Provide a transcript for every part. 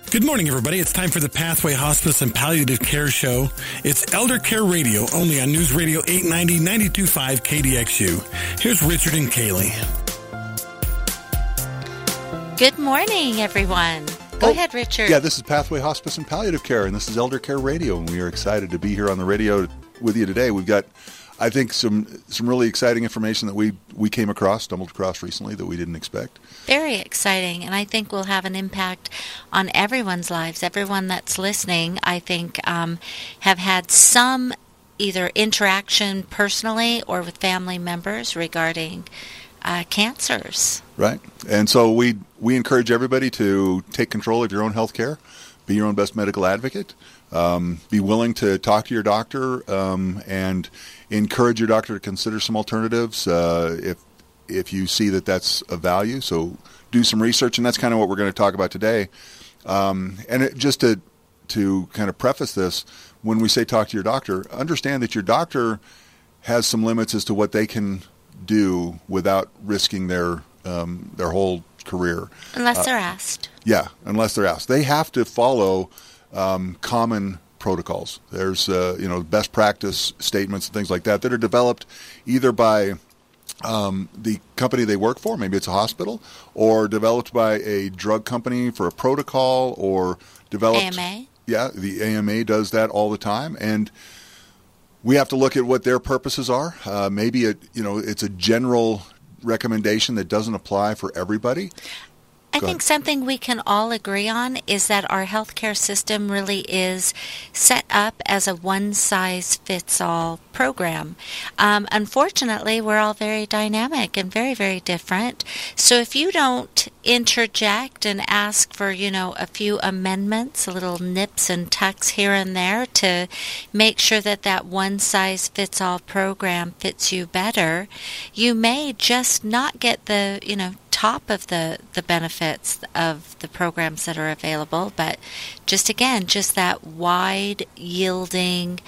Good morning, everybody. It's time for the Pathway Hospice and Palliative Care Show. It's Elder Care Radio, only on News Radio 890, 92.5 KDXU. Here's Richard and Kaylee. Good morning, everyone. Go ahead, Richard. Yeah, this is Pathway Hospice and Palliative Care, and this is Elder Care Radio, and we are excited to be here on the radio with you today. We've got, I think, some really exciting information that we stumbled across recently that we didn't expect. Very exciting, and I think will have an impact on everyone's lives. Everyone that's listening, I think, have had some either interaction personally or with family members regarding cancers. Right, and so we encourage everybody to take control of your own health care, be your own best medical advocate, be willing to talk to your doctor, and encourage your doctor to consider some alternatives if you see that that's of value. So do some research, and that's kind of what we're going to talk about today. Just to kind of preface this, when we say talk to your doctor, understand that your doctor has some limits as to what they can do without risking their whole career. Unless they're asked. Yeah, unless they're asked. They have to follow common protocols. There's best practice statements and things like that are developed either by the company they work for, maybe it's a hospital, or developed by a drug company for a protocol, or developed... AMA? Yeah, the AMA does that all the time, and we have to look at what their purposes are. Maybe it's a general recommendation that doesn't apply for everybody. I think something we can all agree on is that our healthcare system really is set up as a one-size-fits-all program. Unfortunately, we're all very dynamic and very, very different. So if you don't interject and ask for, a few amendments, a little nips and tucks here and there to make sure that one-size-fits-all program fits you better, you may just not get the, top of the benefits of the programs that are available, but just that wide yielding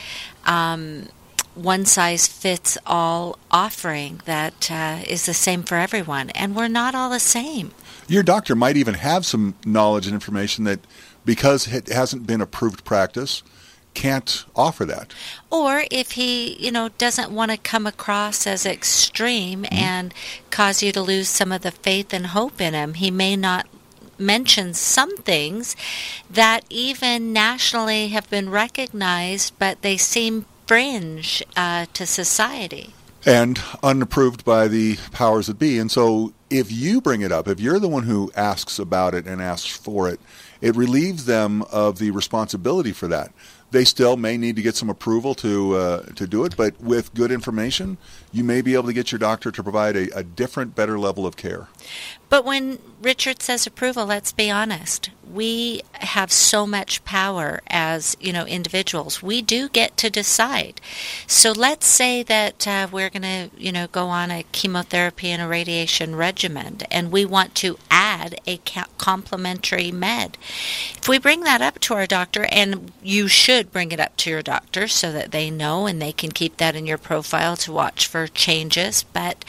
one-size-fits-all offering that is the same for everyone, and we're not all the same. Your doctor might even have some knowledge and information that, because it hasn't been approved practice, can't offer that. Or if he, doesn't want to come across as extreme and cause you to lose some of the faith and hope in him, he may not mention some things that even nationally have been recognized, but they seem fringe to society. And unapproved by the powers that be. And so if you bring it up, if you're the one who asks about it and asks for it, it relieves them of the responsibility for that. They still may need to get some approval to do it, but with good information, you may be able to get your doctor to provide a different, better level of care. But when Richard says approval, let's be honest. We have so much power as, individuals. We do get to decide. So let's say that we're going to, go on a chemotherapy and a radiation regimen, and we want to add a complementary med. If we bring that up to our doctor, and you should bring it up to your doctor so that they know and they can keep that in your profile to watch for changes, but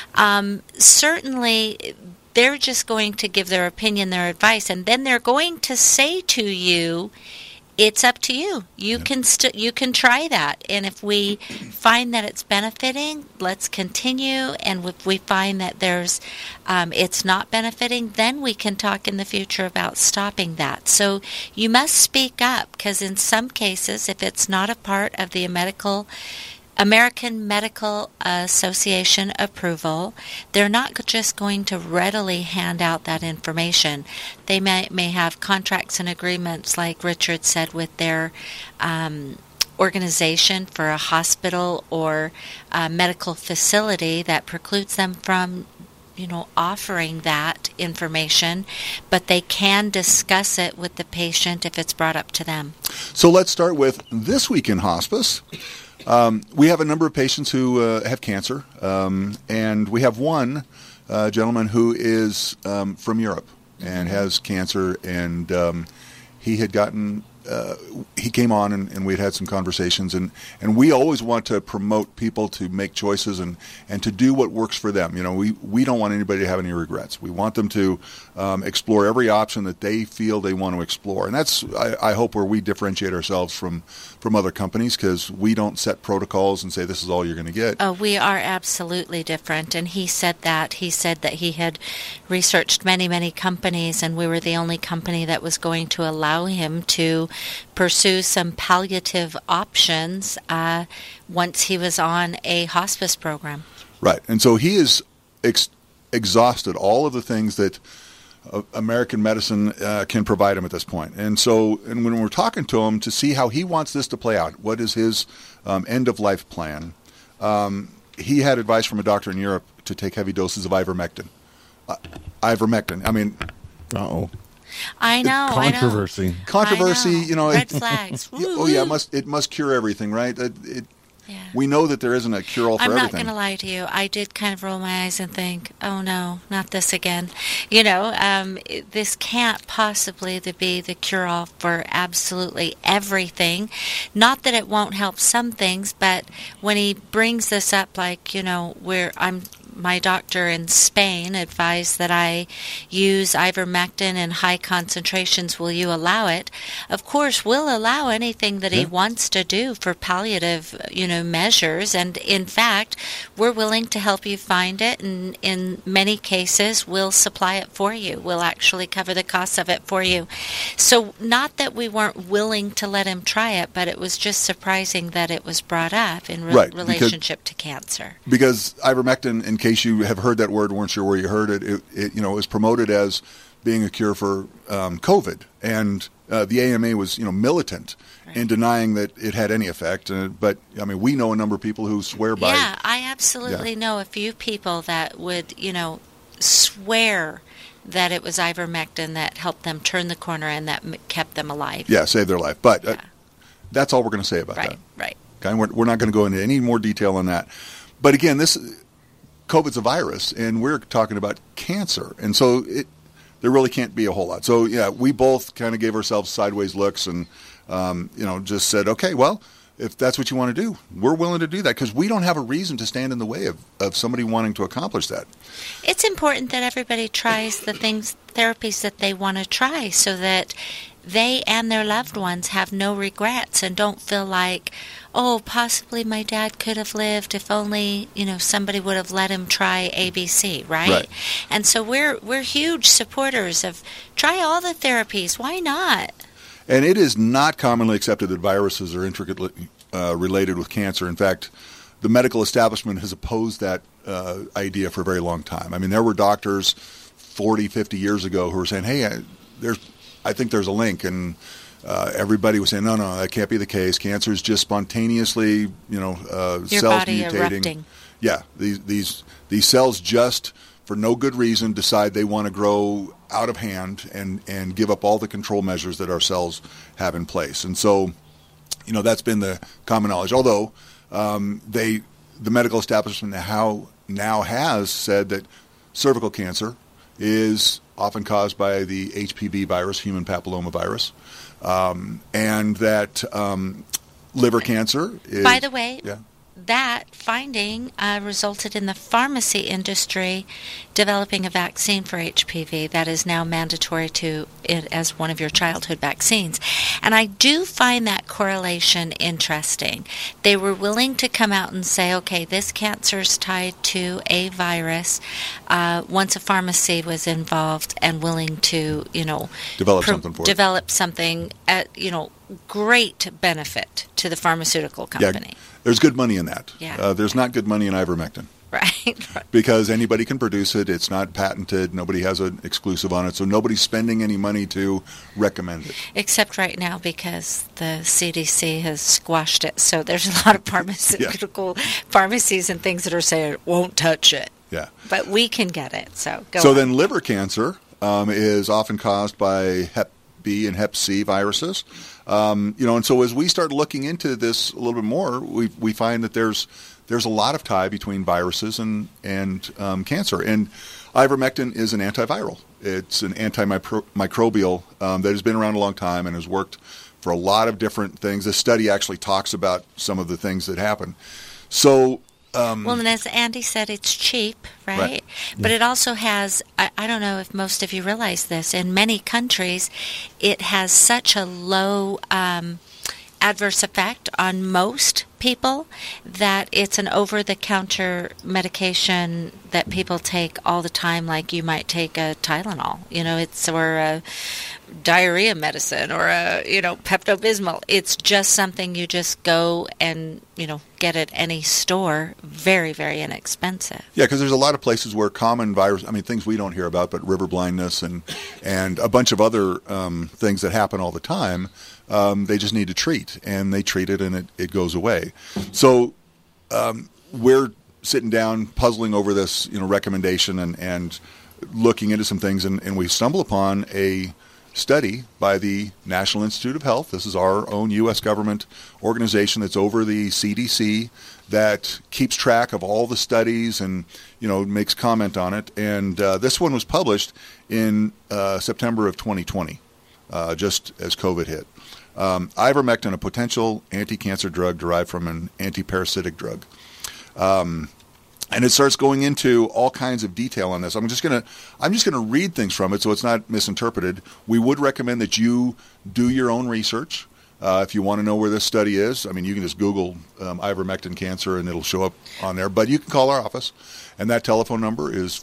certainly they're just going to give their opinion, their advice, and then they're going to say to you, it's up to you. You can try that, and if we find that it's benefiting, let's continue. And if we find that there's it's not benefiting, then we can talk in the future about stopping that. So you must speak up, because in some cases, if it's not a part of the American Medical Association approval, they're not just going to readily hand out that information. They may have contracts and agreements, like Richard said, with their organization for a hospital or a medical facility that precludes them from offering that information, but they can discuss it with the patient if it's brought up to them. So let's start with This Week in Hospice. We have a number of patients who have cancer, and we have one gentleman who is from Europe and has cancer, and he had gotten he came on and we'd had some conversations, and we always want to promote people to make choices and to do what works for them. We don't want anybody to have any regrets. We want them to explore every option that they feel they want to explore, and that's I hope where we differentiate ourselves from other companies, because we don't set protocols and say this is all you're going to get. Oh, we are absolutely different, and he said that. He said that he had researched many, many companies, and we were the only company that was going to allow him to pursue some palliative options once he was on a hospice program. Right, and so he has exhausted all of the things that American medicine can provide him at this point. And when we're talking to him to see how he wants this to play out, what is his end-of-life plan, he had advice from a doctor in Europe to take heavy doses of ivermectin. Ivermectin. I mean... Uh-oh. I know. Controversy. Controversy, Red flags. Oh, yeah, it must cure everything, right? We know that there isn't a cure-all for everything. I'm not going to lie to you. I did kind of roll my eyes and think, oh, no, not this again. This can't possibly be the cure-all for absolutely everything. Not that it won't help some things, but when he brings this up, like, my doctor in Spain advised that I use ivermectin in high concentrations. Will you allow it? Of course, we'll allow anything that he wants to do for palliative, measures. And in fact, we're willing to help you find it. And in many cases, we'll supply it for you. We'll actually cover the cost of it for you. So not that we weren't willing to let him try it, but it was just surprising that it was brought up in relationship to cancer. Because ivermectin, in case you have heard that word, weren't sure where you heard it, it was promoted as being a cure for COVID, and the AMA was militant in denying that it had any effect. But I mean, we know a number of people who swear by. Yeah, I absolutely know a few people that would swear that it was ivermectin that helped them turn the corner and that kept them alive. Yeah, saved their life. But that's all we're going to say about that. Right. Okay, we're not going to go into any more detail on that. But again, COVID's a virus, and we're talking about cancer, and so there really can't be a whole lot. So yeah, we both kind of gave ourselves sideways looks, and just said, okay, well, if that's what you want to do, we're willing to do that, because we don't have a reason to stand in the way of somebody wanting to accomplish that. It's important that everybody tries the therapies that they want to try, so that they and their loved ones have no regrets and don't feel like, oh, possibly my dad could have lived if only, somebody would have let him try ABC, right? And so we're huge supporters of try all the therapies. Why not? And it is not commonly accepted that viruses are intricately related with cancer. In fact, the medical establishment has opposed that idea for a very long time. I mean, there were doctors 40, 50 years ago who were saying, hey, I think there's a link, and everybody was saying, no, that can't be the case. Cancer is just spontaneously, cells mutating. Erupting. Yeah, these cells just, for no good reason, decide they want to grow out of hand and give up all the control measures that our cells have in place. And so, that's been the common knowledge. Although the medical establishment now has said that cervical cancer is often caused by the HPV virus, human papillomavirus, and that liver cancer is... By the way, that finding resulted in the pharmacy industry developing a vaccine for HPV that is now mandatory to it as one of your childhood vaccines. And I do find that correlation interesting. They were willing to come out and say, okay, this cancer is tied to a virus, once a pharmacy was involved and willing to, develop something at, great benefit to the pharmaceutical company. Yeah, there's good money in that. Yeah. There's not good money in ivermectin. Right. Because anybody can produce it. It's not patented. Nobody has an exclusive on it. So nobody's spending any money to recommend it. Except right now, because the CDC has squashed it. So there's a lot of pharmaceutical pharmacies and things that are saying, won't touch it. Yeah. But we can get it. So go on. Then liver cancer is often caused by Hep B and Hep C viruses. And so as we start looking into this a little bit more, we find that there's a lot of tie between viruses and cancer. And ivermectin is an antiviral. It's an antimicrobial that has been around a long time and has worked for a lot of different things. This study actually talks about some of the things that happen. So, well, and as Andy said, it's cheap, right? But it also has, I don't know if most of you realize this, in many countries, it has such a low adverse effect on most people that it's an over-the-counter medication that people take all the time, like you might take a Tylenol, or a diarrhea medicine or a, Pepto-Bismol. It's just something you just go and, get at any store, very, very inexpensive. Yeah, because there's a lot of places where common virus, things we don't hear about, but river blindness and a bunch of other things that happen all the time, they just need to treat, and they treat it, and it goes away. So we're sitting down, puzzling over this, recommendation and looking into some things, and we stumble upon a study by the National Institute of Health. This is our own U.S. government organization that's over the CDC that keeps track of all the studies and, makes comment on it. And this one was published in September of 2020, just as COVID hit. Ivermectin, a potential anti-cancer drug derived from an anti-parasitic drug. And it starts going into all kinds of detail on this. I'm just gonna read things from it so it's not misinterpreted. We would recommend that you do your own research. If you want to know where this study is, you can just Google ivermectin cancer and it'll show up on there. But you can call our office, and that telephone number is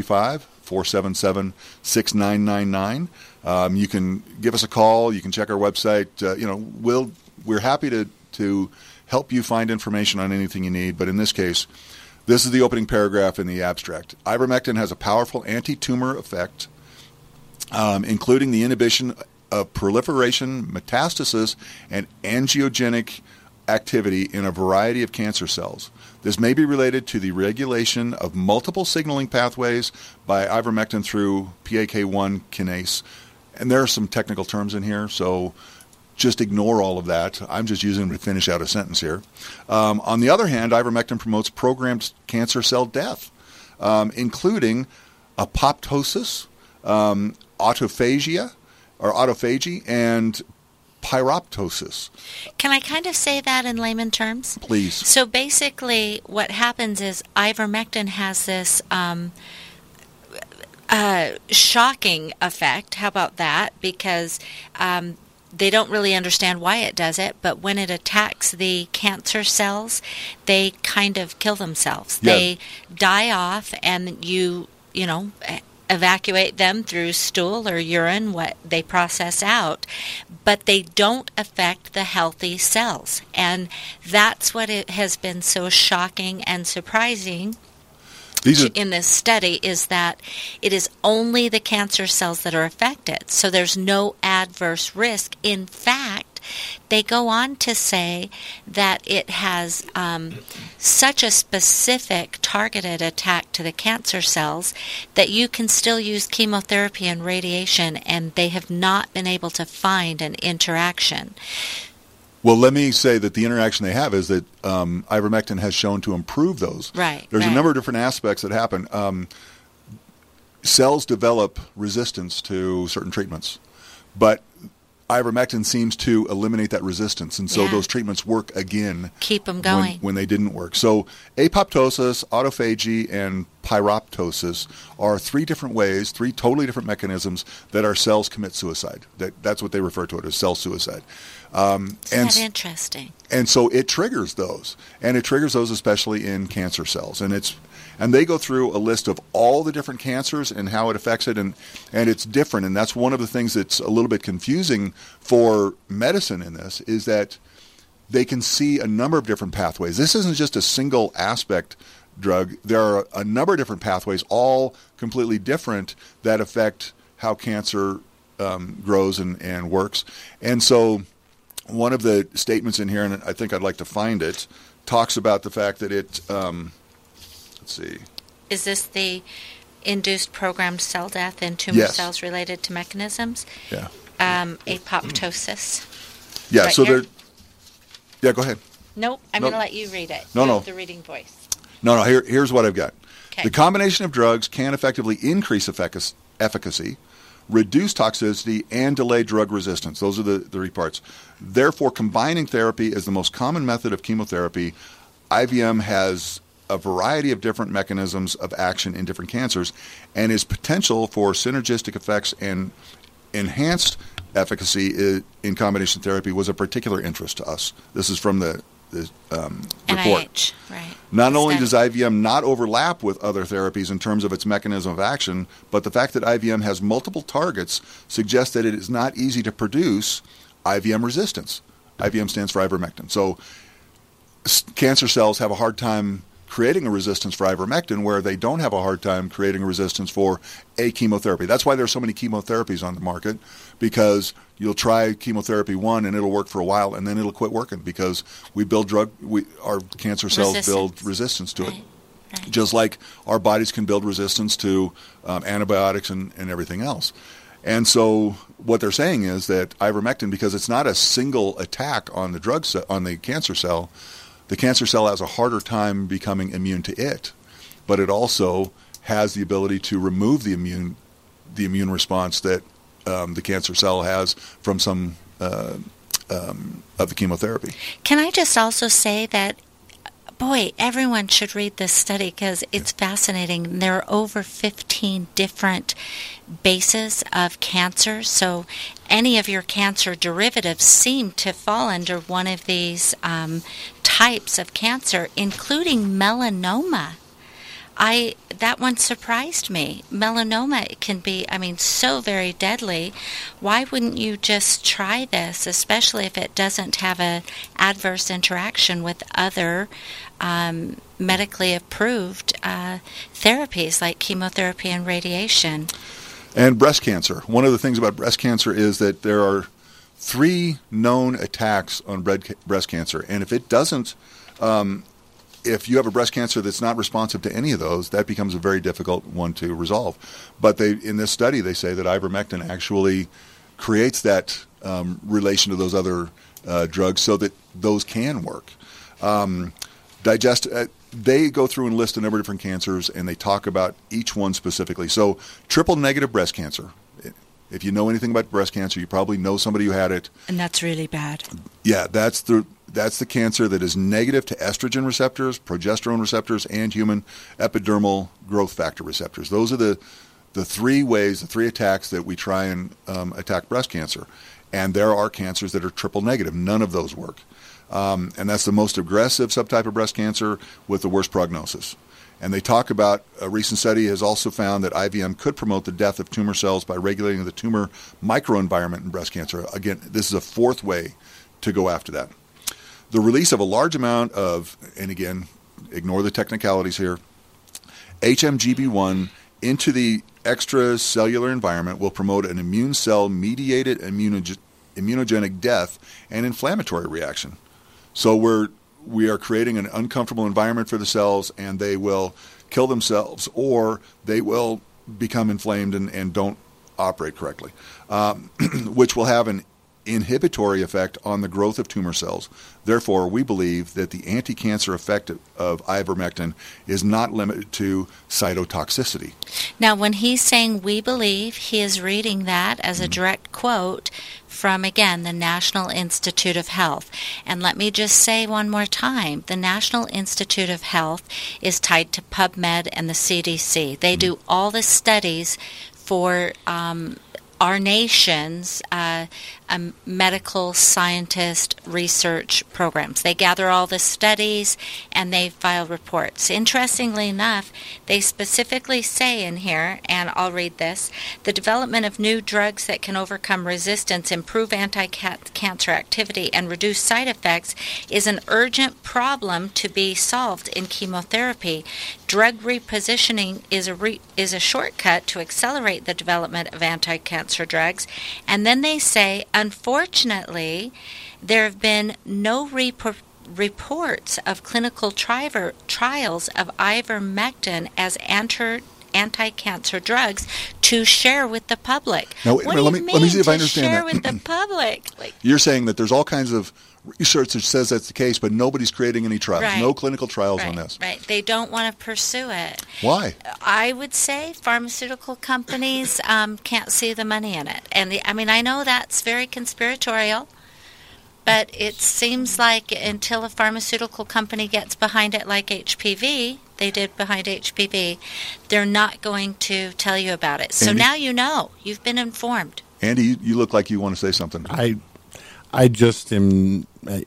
435-477-6999. You can give us a call. You can check our website. We're happy to help you find information on anything you need. But in this case, this is the opening paragraph in the abstract. Ivermectin has a powerful anti-tumor effect, including the inhibition of proliferation, metastasis, and angiogenic activity in a variety of cancer cells. This may be related to the regulation of multiple signaling pathways by ivermectin through PAK1 kinase. And there are some technical terms in here, so just ignore all of that. I'm just using them to finish out a sentence here. On the other hand, ivermectin promotes programmed cancer cell death, including apoptosis, autophagy, and pyroptosis. Can I kind of say that in layman terms? Please. So basically what happens is ivermectin has this shocking effect. How about that? Because they don't really understand why it does it, but when it attacks the cancer cells, they kind of kill themselves. Yeah. They die off, and you evacuate them through stool or urine, what they process out, but they don't affect the healthy cells. And that's what it has been so shocking and surprising in this study, is that it is only the cancer cells that are affected. So there's no adverse risk. In fact, they go on to say that it has such a specific targeted attack to the cancer cells that you can still use chemotherapy and radiation, and they have not been able to find an interaction. Well, let me say that the interaction they have is that ivermectin has shown to improve those. Right. There's a number of different aspects that happen. Cells develop resistance to certain treatments, but ivermectin seems to eliminate that resistance, and so those treatments work again. Keep them going. When they didn't work. So apoptosis, autophagy, and pyroptosis are three different ways, three totally different mechanisms that our cells commit suicide. That's what they refer to it as, cell suicide. Isn't that interesting? And so it triggers those, and it triggers those especially in cancer cells, and they go through a list of all the different cancers and how it affects it, and it's different, and that's one of the things that's a little bit confusing for medicine in this, is that they can see a number of different pathways. This isn't just a single aspect drug. There are a number of different pathways, all completely different, that affect how cancer grows and works. And so one of the statements in here, and I think I'd like to find it, talks about the fact that it, let's see. Is this the induced programmed cell death in tumor cells related to mechanisms? Yeah. Apoptosis. Yeah, right so here? Yeah, go ahead. Nope, I'm going to let you read it. No. The reading voice. No, here's what I've got. Okay. The combination of drugs can effectively increase efficacy, reduce toxicity, and delay drug resistance. Those are the three parts. Therefore, combining therapy is the most common method of chemotherapy. IVM has a variety of different mechanisms of action in different cancers, and its potential for synergistic effects and enhanced efficacy in combination therapy was a particular interest to us. This is from the report. NIH, right. Not only does IVM not overlap with other therapies in terms of its mechanism of action, but the fact that IVM has multiple targets suggests that it is not easy to produce IVM resistance. IVM stands for ivermectin. So cancer cells have a hard time creating a resistance for ivermectin, where they don't have a hard time creating a resistance for a chemotherapy. That's why there's so many chemotherapies on the market, because you'll try chemotherapy one and it'll work for a while and then it'll quit working because our cancer cells build resistance to it. Right. Just like our bodies can build resistance to antibiotics and everything else. And so what they're saying is that ivermectin, because it's not a single attack on the cancer cell, the cancer cell has a harder time becoming immune to it, but it also has the ability to remove the immune response that the cancer cell has from some of the chemotherapy. Can I just also say that, boy, everyone should read this study because it's fascinating. There are over 15 different bases of cancer, so any of your cancer derivatives seem to fall under one of these types of cancer, including melanoma. That one surprised me. Melanoma can be, so very deadly. Why wouldn't you just try this, especially if it doesn't have an adverse interaction with other medically approved therapies like chemotherapy and radiation? And breast cancer. One of the things about breast cancer is that there are 3 known attacks on breast cancer. And if it doesn't, if you have a breast cancer that's not responsive to any of those, that becomes a very difficult one to resolve. But in this study, they say that ivermectin actually creates that relation to those other drugs so that those can work. They go through and list a number of different cancers, and they talk about each one specifically. So triple-negative breast cancer. If you know anything about breast cancer, you probably know somebody who had it. And that's really bad. Yeah, that's the cancer that is negative to estrogen receptors, progesterone receptors, and human epidermal growth factor receptors. Those are the 3 ways, the 3 attacks that we try and attack breast cancer. And there are cancers that are triple negative. None of those work. And that's the most aggressive subtype of breast cancer with the worst prognosis. And they talk about a recent study has also found that IVM could promote the death of tumor cells by regulating the tumor microenvironment in breast cancer. Again, this is a 4th way to go after that. The release of a large amount of, and again, ignore the technicalities here, HMGB1 into the extracellular environment will promote an immune cell-mediated immunogenic death and inflammatory reaction. So we are creating an uncomfortable environment for the cells, and they will kill themselves, or they will become inflamed and don't operate correctly, which will have an inhibitory effect on the growth of tumor cells. Therefore, we believe that the anti-cancer effect of ivermectin is not limited to cytotoxicity. Now, when he's saying we believe, he is reading that as a direct quote from, again, the National Institute of Health. And let me just say one more time, the National Institute of Health is tied to PubMed and the CDC. They do all the studies for our nation's medical scientist research programs. They gather all the studies and they file reports. Interestingly enough, they specifically say in here, and I'll read this, the development of new drugs that can overcome resistance, improve anti-cancer activity, and reduce side effects is an urgent problem to be solved in chemotherapy. Drug repositioning is a shortcut to accelerate the development of anti-cancer drugs. And then they say, unfortunately, there have been no reports of clinical trials of ivermectin as anti-cancer drugs to share with the public. Now, let me see if I understand share that. with the public? You're saying that there's all kinds of research that says that's the case, but nobody's creating any trials. Right. No clinical trials on this. Right. They don't want to pursue it. Why? I would say pharmaceutical companies can't see the money in it. And I know that's very conspiratorial, but it seems like until a pharmaceutical company gets behind it like HPV, they did behind HPV, they're not going to tell you about it. So Andy? now you know. You've been informed. Andy, you look like you want to say something. I just am.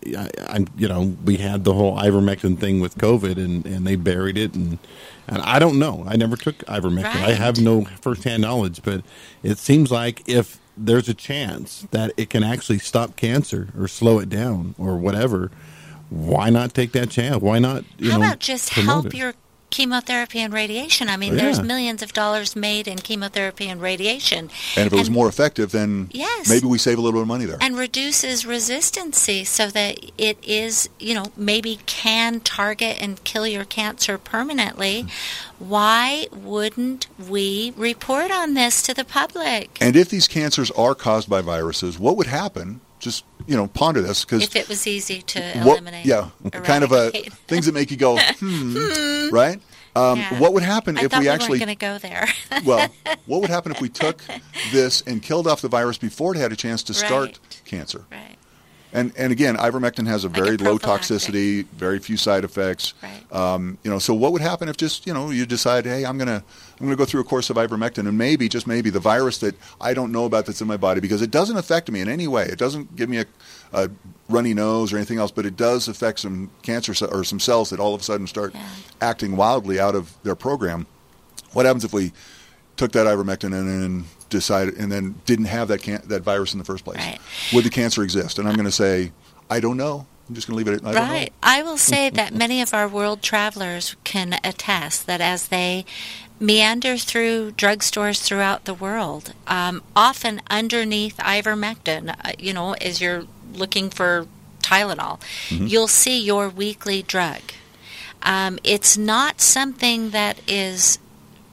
We had the whole ivermectin thing with COVID, and they buried it, and I don't know. I never took ivermectin. Right. I have no firsthand knowledge, but it seems like if there's a chance that it can actually stop cancer or slow it down or whatever, why not take that chance? Why not? How about just promote help it? your chemotherapy and radiation? Yeah. There's millions of dollars made in chemotherapy and radiation. And if it was more effective, then Yes. maybe we save a little bit of money there. And reduces resistancy so that it is, maybe can target and kill your cancer permanently. Why wouldn't we report on this to the public? And if these cancers are caused by viruses, what would happen? Just, ponder this. Cause If it was easy to eliminate. Kind of eradicate. things that make you go, right? Yeah. What would happen I if thought we we actually... weren't going to go there. Well, what would happen if we took this and killed off the virus before it had a chance to start Right. cancer? Right. And again, ivermectin has a Like a very low prophylactic. toxicity, very few side effects. Right. So what would happen if just you decide, hey, I'm gonna go through a course of ivermectin, and maybe just maybe the virus that I don't know about that's in my body, because it doesn't affect me in any way. It doesn't give me a runny nose or anything else, but it does affect some cancer or some cells that all of a sudden start acting wildly out of their program. What happens if we took that ivermectin and then decided and then didn't have that virus in the first place? Right. Would the cancer exist? And I'm going to say, I don't know. I'm just going to leave it at I don't know. Right. I will say that many of our world travelers can attest that as they meander through drugstores throughout the world, often underneath ivermectin, as you're looking for Tylenol, you'll see your weekly drug. It's not something that is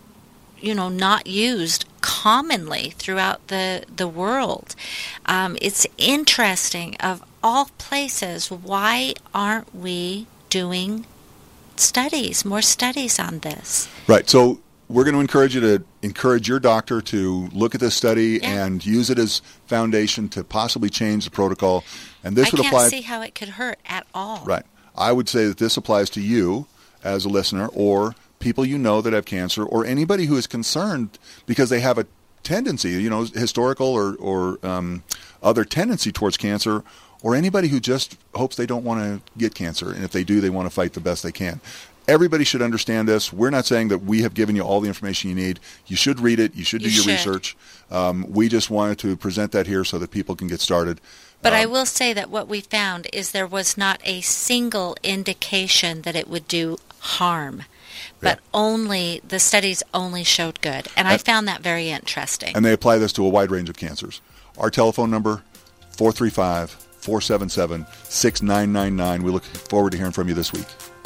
not used commonly throughout the world. It's interesting, of all places, why aren't we doing more studies on this? Right. So we're going to encourage you to encourage your doctor to look at this study and use it as foundation to possibly change the protocol. And this would apply. I can't see how it could hurt at all. Right. I would say that this applies to you as a listener, or people that have cancer, or anybody who is concerned because they have a tendency, historical or other tendency towards cancer, or anybody who just hopes they don't want to get cancer, and if they do, they want to fight the best they can. Everybody should understand this. We're not saying that we have given you all the information you need. You should read it. You should do your research. We just wanted to present that here so that people can get started. But I will say that what we found is there was not a single indication that it would do harm. But the studies only showed good. And I found that very interesting. And they apply this to a wide range of cancers. Our telephone number, 435-477-6999. We look forward to hearing from you this week.